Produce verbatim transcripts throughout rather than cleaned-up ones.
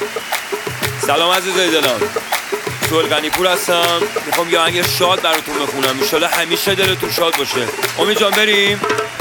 سلام عزیزای دلم، سوهل غنی‌پور هستم. میخوام یه آهنگ شاد براتون بخونم، انشالله همیشه دلتون شاد باشه. امید جان بریم.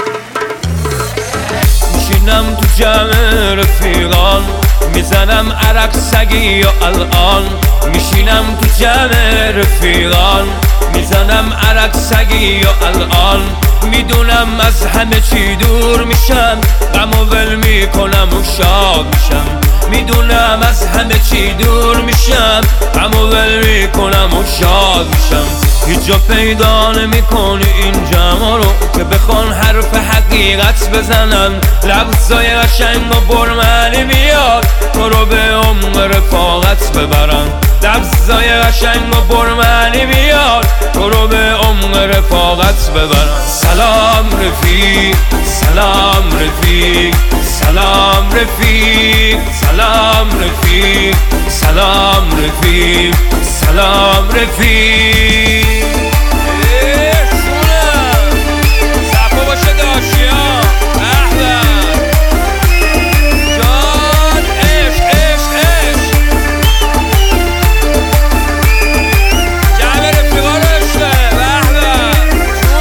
میشینم تو جمع رفیقان، میزنم عرق سگی و الان. میشینم تو جمع رفیقان، میزنم عرق سگی و الان. میدونم از همه چی دور میشم، غم و ول میکنم و شاد میشم. میدونم از همه چی دور میشم، غم و ول میکنم و شاد میشم. هیچ جا پیدا نمیکنی این جمع رو که بخوان حرف حقیقت بزنن. لفظای قشنگ و پرمعنی میاد تو رو به عمق رفاقت ببرن. لفظای قشنگ و پرمعنی میاد تو رو به عمق رفاقت ببرن. سلام رفیق، سلام رفیق، سلام رفیق، سلام رفیق، سلام رفیق، سلام رفیق. صفا باشه داشتیان احمد جان، عشق عشق عشق جمع رفیقا رو عشقه احمد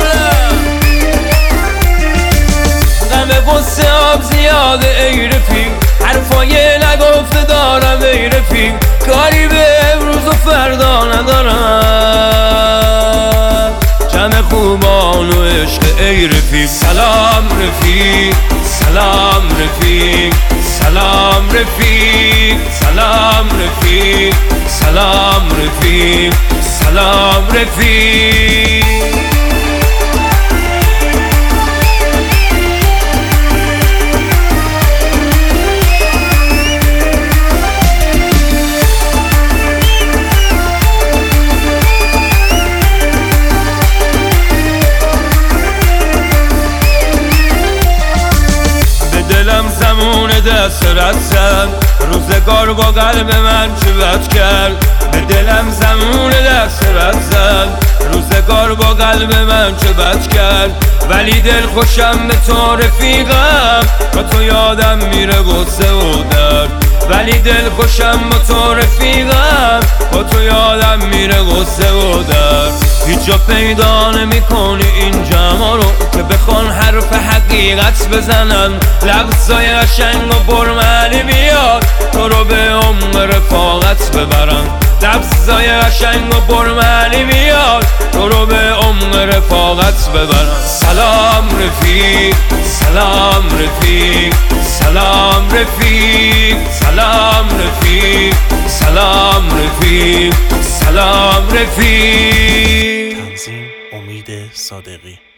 جونم. غم غصه آب زیاده ای رفیق، حرفای نگفته دارم ای رفیق. کاری به امروز و فردا ندارم، جمع خوبان و عشق ای رفیق. سلام رفیق، سلام رفیق، سلام رفیق، سلام رفیق، سلام رفیق، سلام رفیق. زمون دست رد زد، روزگار با قلب من چه بد کرد. به دلم زمون دست رد زد، روزگار با قلب من چه بد کرد. ولی دل خوشم به تو رفیقم، با تو یادم میره غصه و درد. ولی دل خوشم با تو رفیقم، با تو یادم میره غصه و درد. هیچ جا پیدا نمیکنی این جمع رو که بخوان حرف حقیقت بزنن. لفظای قشنگ و پرمعنی میاد تو رو به عمق رفاقت ببرن. لفظای قشنگ و پرمعنی میاد تو رو به عمق رفاقت ببرن. سلام رفیق، سلام رفیق، سلام رفیق، سلام رفیق، سلام رفیق، سلام رفیق. تنظیم امید صادقی.